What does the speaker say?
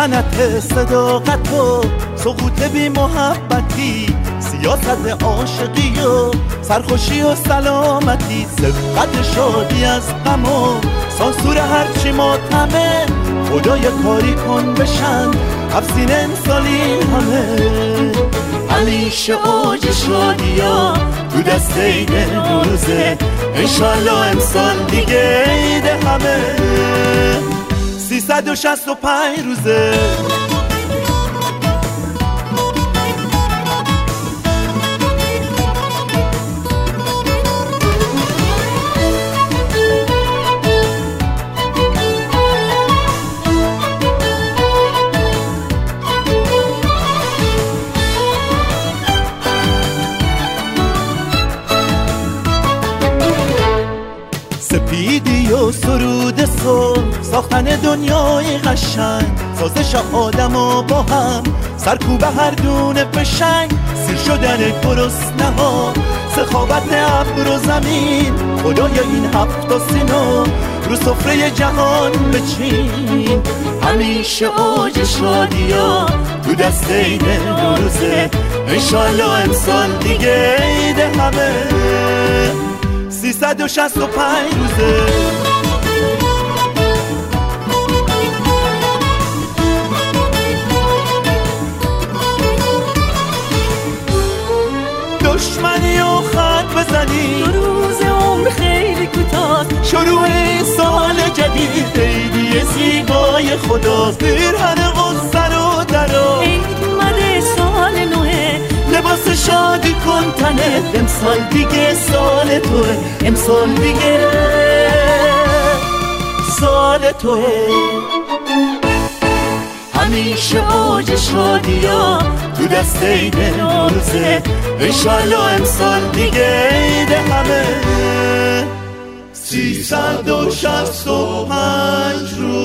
خشنت صداقت و سقوط بی محبتی، سیاست عاشقی و سرخوشی و سلامتی، سبقت شادی از غم و سانسور هرچی ماتمه، خدای کاری کن بشن افسین امسالی همه. همیشه اوج شادیا تو دست عید نوروزه، انشالله امسال دیگه عید همه. 365 روزه سپیدی و سرود صبح، ساختن دنیای قشنگ، سازش آدم و با هم، سرکوب هر دونه فشنگ، سیر شدن گرسنه ها، سخاوت ابر و زمین، خدای این هفت سینو رو سفره جهان بچین. همیشه اوج شادیا تو دست عید نوروزه، انشالله امسال دیگه عید همه. 365 روزه دشمنی و خط بزنی، 2 روز عمر خیلی کوتاه، شروع سال جدید، عیدی زیبای خداست، پیرهن غصه رو درا، عید اومده سال نوه، لباس شادی کن تنه، امسال دیگه سال توه، امسال دیگه سال توه. همیشه اوج شادیا تو دست عید نوروزه، انشالله امسال دیگه عید همه. 365 روز